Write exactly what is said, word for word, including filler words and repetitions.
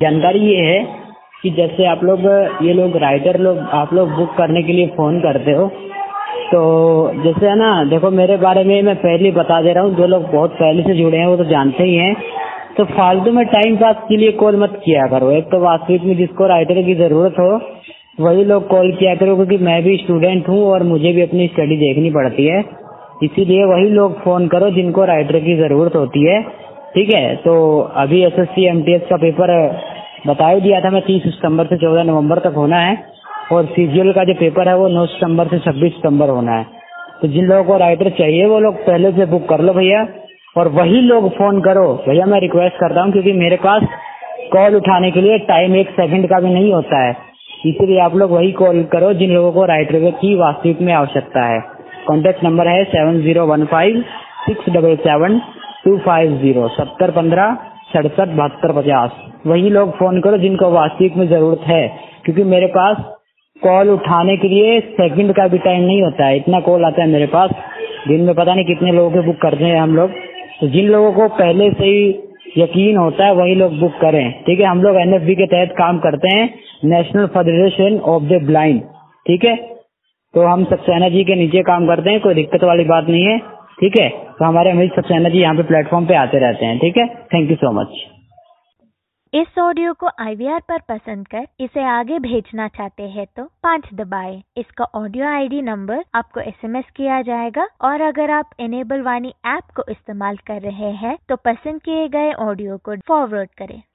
जानकारी ये है कि जैसे आप लोग ये लोग राइटर लोग आप लोग बुक करने के लिए फ़ोन करते हो, तो जैसे है ना, देखो मेरे बारे में मैं पहले ही बता दे रहा हूँ, जो लोग बहुत पहले से जुड़े हैं वो तो जानते ही हैं। तो फालतू में टाइम पास के लिए कॉल मत किया करो। एक तो वास्तविक में जिसको राइटर की ज़रूरत हो वही लोग कॉल किया करो, क्योंकि मैं भी स्टूडेंट हूँ और मुझे भी अपनी स्टडी देखनी पड़ती है। इसीलिए वही लोग फ़ोन करो जिनको राइटर की ज़रूरत होती है, ठीक है। तो अभी एसएससी एमटीएस का पेपर बता ही दिया था मैं, तीस सितंबर से चौदह नवंबर तक होना है, और सीजीएल का जो पेपर है वो नौ सितंबर से छब्बीस सितंबर होना है। तो जिन लोगों को राइटर चाहिए वो लोग पहले से बुक कर लो भैया, और वही लोग फ़ोन करो भैया। मैं रिक्वेस्ट करता हूँ, क्योंकि मेरे पास कॉल उठाने के लिए टाइम एक सेकंड का भी नहीं होता है, इसीलिए आप लोग वही कॉल करो जिन लोगों को राइटर की वास्तविक में आवश्यकता है। कॉन्टैक्ट नंबर है seven zero one five six double seven two five zero सत्तर पंद्रह सड़सठ बहत्तर पचास। वही लोग फ़ोन करो जिनको वास्तविक में ज़रूरत है, क्योंकि मेरे पास कॉल उठाने के लिए सेकंड का भी टाइम नहीं होता है। इतना कॉल आता है मेरे पास दिन में, पता नहीं कितने लोगों के बुक करते हैं हम लोग। तो जिन लोगों को पहले से ही यकीन होता है वही लोग बुक करें, ठीक है। हम लोग एनएफबी के तहत काम करते हैं, national federation of the blind, ठीक है। तो हम सक्सेना जी के नीचे काम करते हैं, कोई दिक्कत वाली बात नहीं है, ठीक है। तो हमारे अमित सक्सेना जी यहाँ पे प्लेटफॉर्म पे आते रहते हैं, ठीक है। Thank you so much. इस ऑडियो को आईवीआर पर पसंद कर इसे आगे भेजना चाहते हैं तो पाँच दबाएं। इसका ऑडियो आईडी नंबर आपको एसएमएस किया जाएगा, और अगर आप एनेबल वाणी ऐप को इस्तेमाल कर रहे हैं तो पसंद किए गए ऑडियो को फॉरवर्ड करें।